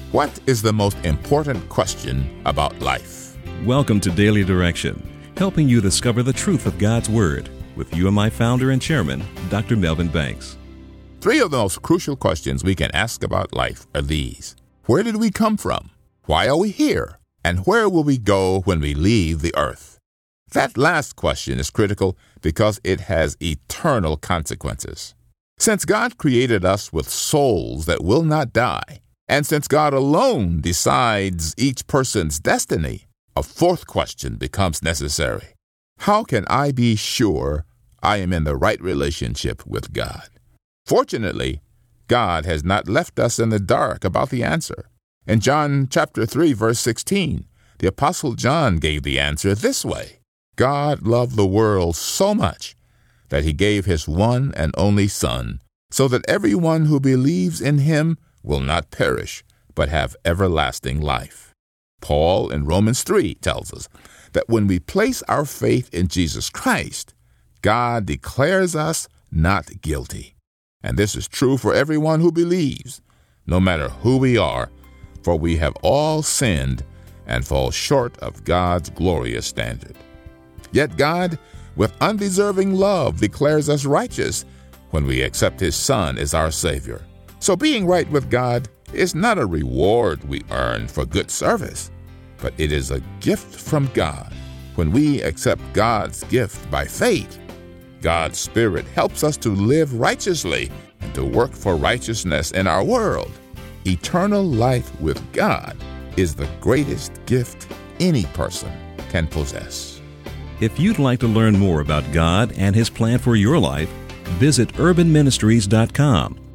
What is the most important question about life? Welcome to Daily Direction, helping you discover the truth of God's Word with UMI founder and chairman, Dr. Melvin Banks. 3 of the most crucial questions we can ask about life are these. Where did we come from? Why are we here? And where will we go when we leave the earth? That last question is critical because it has eternal consequences. Since God created us with souls that will not die, and since God alone decides each person's destiny, a 4th question becomes necessary. How can I be sure I am in the right relationship with God? Fortunately, God has not left us in the dark about the answer. In John chapter 3, verse 16, the Apostle John gave the answer this way. God loved the world so much that he gave his one and only Son, so that everyone who believes in him will not perish, but have everlasting life. Paul in Romans 3 tells us that when we place our faith in Jesus Christ, God declares us not guilty. And this is true for everyone who believes, no matter who we are, for we have all sinned and fall short of God's glorious standard. Yet God, with undeserving love, declares us righteous when we accept his Son as our Savior. So being right with God is not a reward we earn for good service, but it is a gift from God. When we accept God's gift by faith, God's Spirit helps us to live righteously and to work for righteousness in our world. Eternal life with God is the greatest gift any person can possess. If you'd like to learn more about God and his plan for your life, visit urbanministries.com